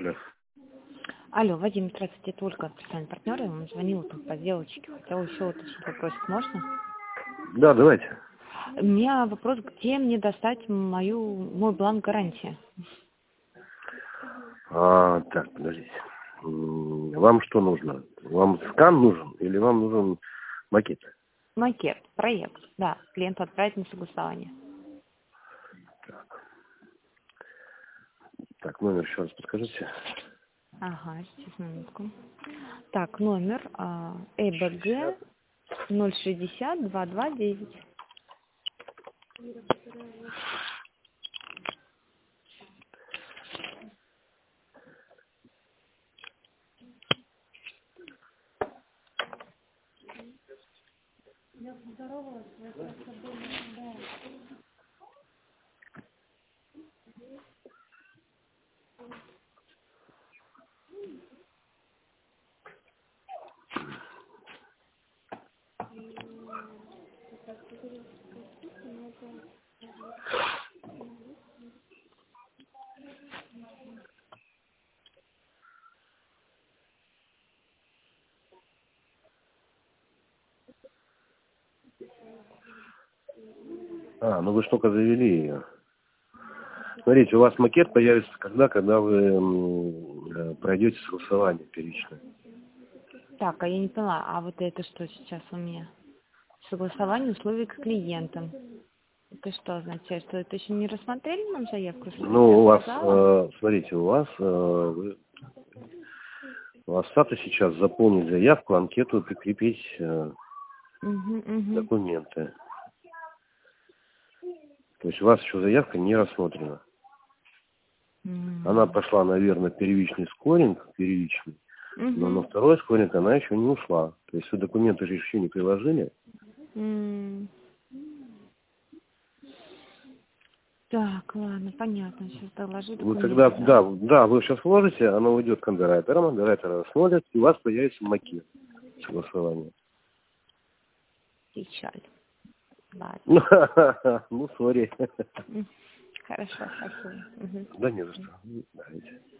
Алло. Алло, Вадим, здравствуйте, это Ольга, профессиональный партнер, я вам звонила там по сделочке, хотела еще уточнить вопросик, можно? Да, давайте. У меня вопрос, где мне достать мой бланк гарантии? Так, подождите. Вам что нужно? Вам скан нужен или вам нужен макет? Макет, проект, да, клиенту отправить на согласование. Так, номер еще раз подскажите. Ага, сейчас, минутку. Так, номер ЭБГ 060 229. Ну вы ж только завели ее. Смотрите, у вас макет появится когда вы пройдете согласование первичное. Так, а я не поняла, а вот это что сейчас у меня? Согласование условий к клиентам. Это что означает, что это еще не рассмотрели нам заявку? Что Ну, у я вас, сказала? смотрите, у вас статус сейчас заполнить заявку, анкету, прикрепить Угу. документы. То есть у вас еще заявка не рассмотрена. Она пошла, наверное, первичный скоринг, но на второй скоринг она еще не ушла. То есть вы документы же еще не приложили. Так, ладно, понятно. Сейчас доложу Вы документы. когда, вы сейчас вложите, оно уйдет к андеррайтерам, андеррайтеры рассмотрят, и у вас появится макет согласования. Печаль. Ладно. Ну, сори. Хорошо, спасибо. Да не за что. Давайте.